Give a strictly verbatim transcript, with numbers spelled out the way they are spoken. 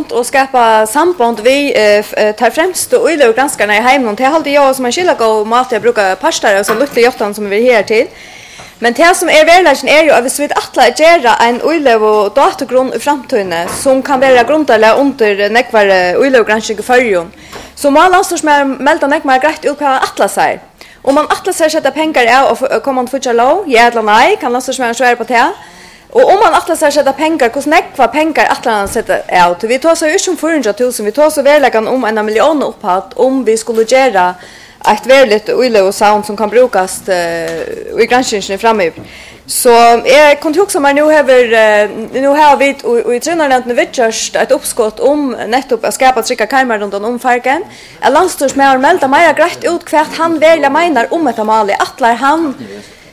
runt och skapa samband vi eh, tar främst och ilo granskarna i hemmen. Det håller jag som en skilla gå mat jag brukar pasta och så lite jottan som vi här till. Men det som är verkligen är ju att vi vet att göra en ilo och datorgrund i framtiden som kan vara grundala under nekvar ilo granskning för ju. Så man landstor som är melda nekvar grejt ut på atlas sig. Om man atlas sig sätta pengar av och kommer man få lov, ja eller nej, kan landstor som är svär på det. Och om man atlas sig sätta pengar, hur nekvar pengar atlas sätta ut. Vi tar så ju som fyrahundra tusen, vi tar så verkligen om en miljon uppåt om vi skulle göra ett väldigt ilo sound som kan brukas uh, i granskningen framme. Så jag kunde också man nu har nu har vi och i tränarnämnden vitchast ett uppskott om nettopp att skapa trycka kamera runt om farken. En landstors med har melda mer grejt ut kvart han väl menar om ett mål. Attlar han